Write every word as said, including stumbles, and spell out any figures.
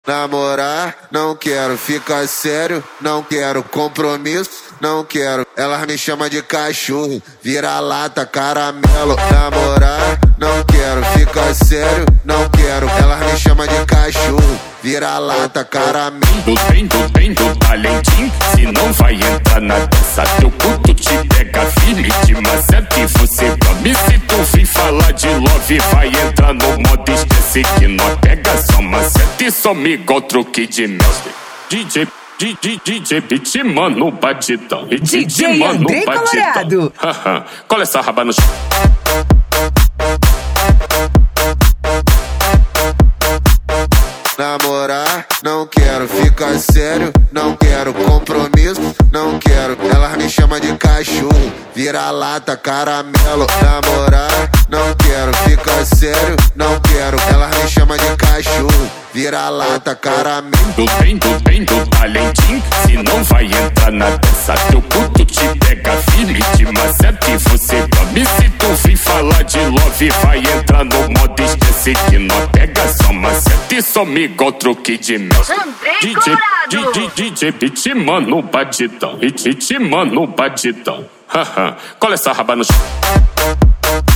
Namorar, não quero ficar sério, não quero compromisso, não quero. Elas me chamam de cachorro, vira-lata, caramelo. Namorar, não quero ficar sério, não quero. Elas me chamam de cachorro, vira-lata, caramelo. Tu tem, tu tem, tu talentinho, se não vai entrar na dança, teu puto te pega firme, te maceta e você come. Se tu vir falar de love, vai entrar no modo esquece que nós pega só maceta e some igual truque de mestre. D J, D J, D J, beat, mano, batidão. D J Andrei Colorado. Cola essa raba no chão. Namorar, não quero ficar sério, não quero compromisso, não quero. Elas me chamam de cachorro, vira-lata, caramelo. Namorar, não quero ficar sério, não quero. Elas me chamam de cachorro, vira-lata, caramelo. Tu tem, tu tem, tu talentinho, se não vai entrar na dança, teu puto te pega firme, te maceta e você come. Se tu vir falar de love, vai entrar no modo esquece que nós pega só maceta e some igual truque de mestre. D J, D J, D J, beat, mano, batidão. Beat, mano, batidão. Cola essa raba no chão.